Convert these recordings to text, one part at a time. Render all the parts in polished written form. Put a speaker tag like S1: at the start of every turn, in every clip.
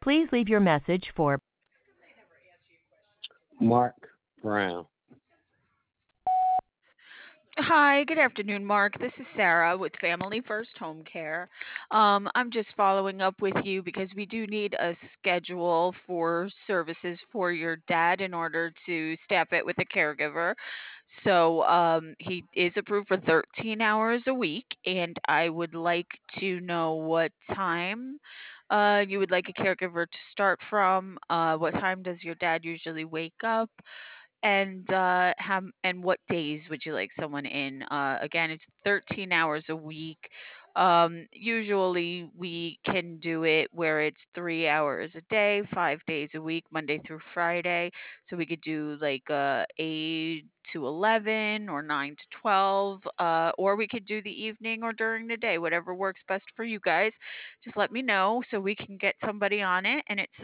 S1: Please leave your message for
S2: Mark Brown.
S3: Hi, good afternoon, Mark. This is Sarah with Family First Home Care. I'm just following up with you because we do need a schedule for services for your dad in order to staff it with a caregiver. So he is approved for 13 hours a week, and I would like to know what time you would like a caregiver to start from. What time does your dad usually wake up? And and what days would you like someone in? Again, it's 13 hours a week. Usually we can do it where it's 3 hours a day, 5 days a week, Monday through Friday. So we could do like 8 to 11 or 9 to 12, or we could do the evening or during the day, whatever works best for you guys. Just let me know so we can get somebody on it. And it's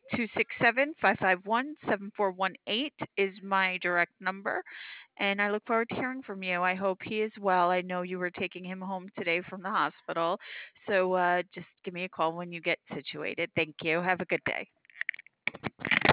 S3: 267-551-7418 is my direct number. And I look forward to hearing from you. I hope he is well. I know you were taking him home today from the hospital. So just give me a call when you get situated. Thank you. Have a good day.